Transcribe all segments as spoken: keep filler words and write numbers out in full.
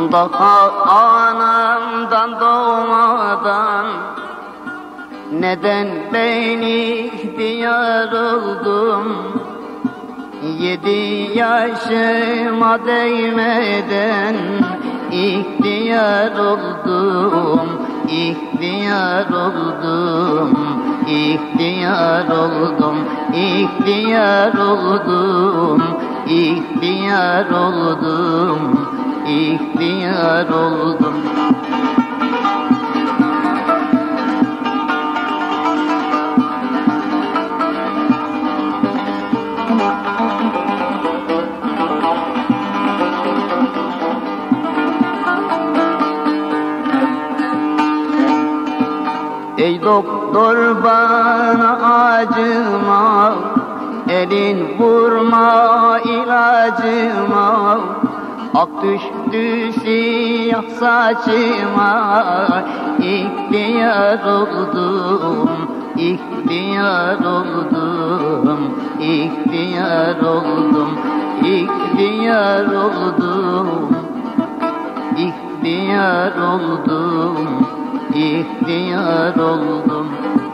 Daha anamdan doğmadan neden ben ihtiyar oldum? Yedi yaşıma değmeden ihtiyar oldum, ihtiyar oldum, ihtiyar oldum, ihtiyar oldum, ihtiyar oldum, ihtiyar oldum. Ey doktor bana acıma, elin vurma ilacıma. Ak düştü siyah saçıma, ihtiyar oldum, ihtiyar oldum, ihtiyar oldum, ihtiyar oldum, ihtiyar oldum, ihtiyar oldum.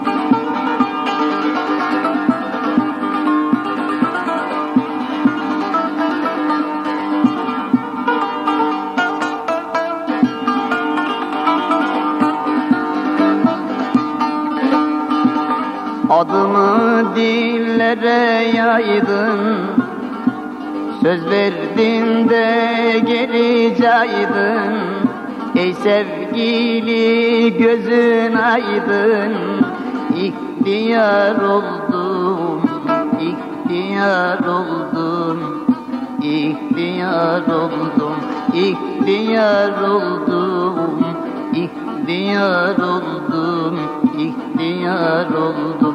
Adımı dillere yaydın, söz verdin de geleceydin. Ey sevgili gözün aydın, ihtiyar oldum, ihtiyar oldum, ihtiyar oldum, ihtiyar oldum, ihtiyar oldum, ihtiyar oldum.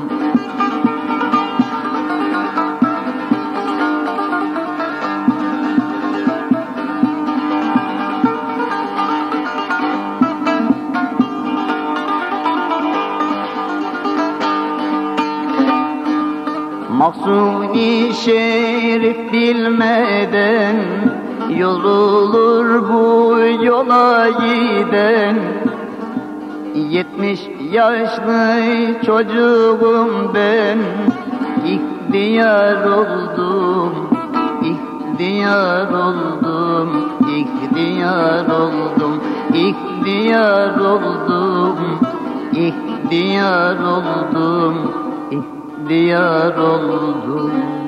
Maksudi şerif bilmeden yorulur bu yola giden. Yetmiş yaşlı çocuğum ben, ihtiyar oldum, ihtiyar oldum, ihtiyar oldum, ihtiyar oldum, ihtiyar oldum, ihtiyar oldum.